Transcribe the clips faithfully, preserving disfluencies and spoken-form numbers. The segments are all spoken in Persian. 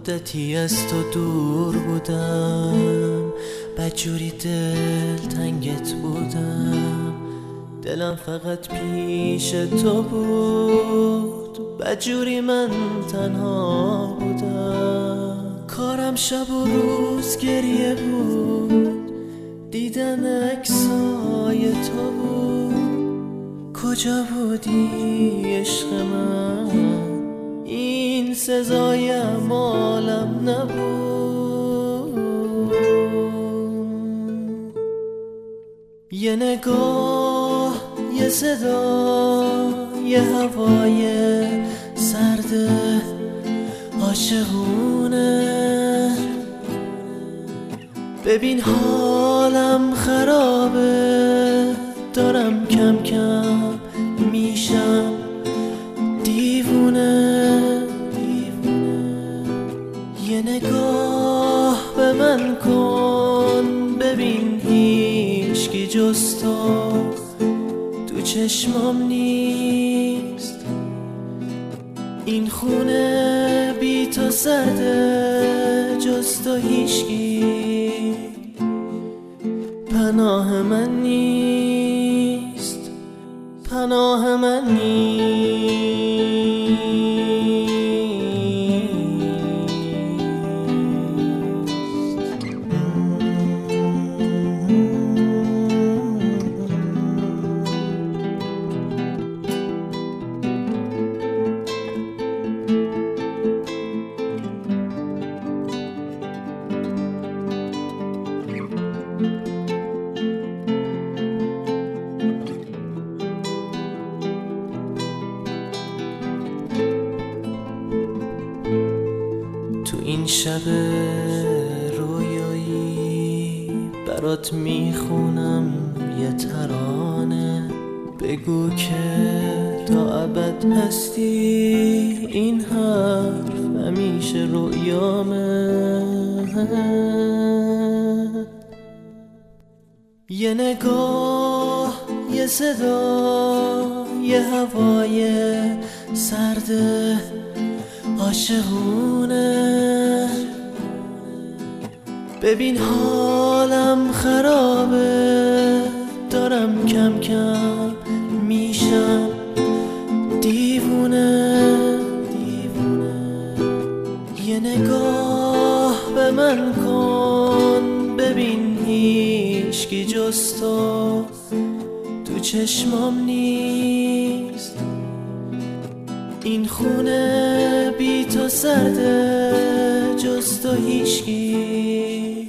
مدتی از تو دور بودم، بدجوری دل تنگت بودم، دلم فقط پیش تو بود، بدجوری من تنها بودم. کارم شب و روز گریه بود، دیدن عکسای تو بود. کجا بودی عشق من؟ این سزای اعمالم نبود. یه نگاه، یه صدا، یه هوای سرد عاشقونه. ببین حالم خرابه، دارم کم کم میشم دیوونه. یه نگاه به من کن، ببین هیچکی جز تو تو چشمام نیست. این خونه بی تو سرده، جز تو هیچکی پناه من نیست، پناه من نیست. تو این شب رویایی برات میخونم یه ترانه. بگو که تا ابد هستی، این حرف همیشه رویامه. یه نگاه، یه صدا، یه هوای سرد عاشقونه. ببین حالم خرابه، دارم کم کم میشم دیوونه. یه نگاه به من کن، ببین هیچکی جز تو تو چشمام نیست. این خونه بی تو سرده، جز تو هیچکی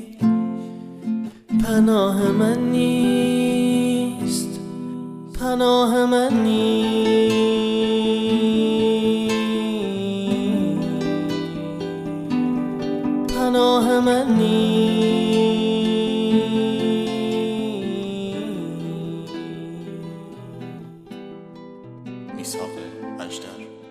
پناه من نیست، پناه من نیست، پناه من نیست. میثاق اژدر.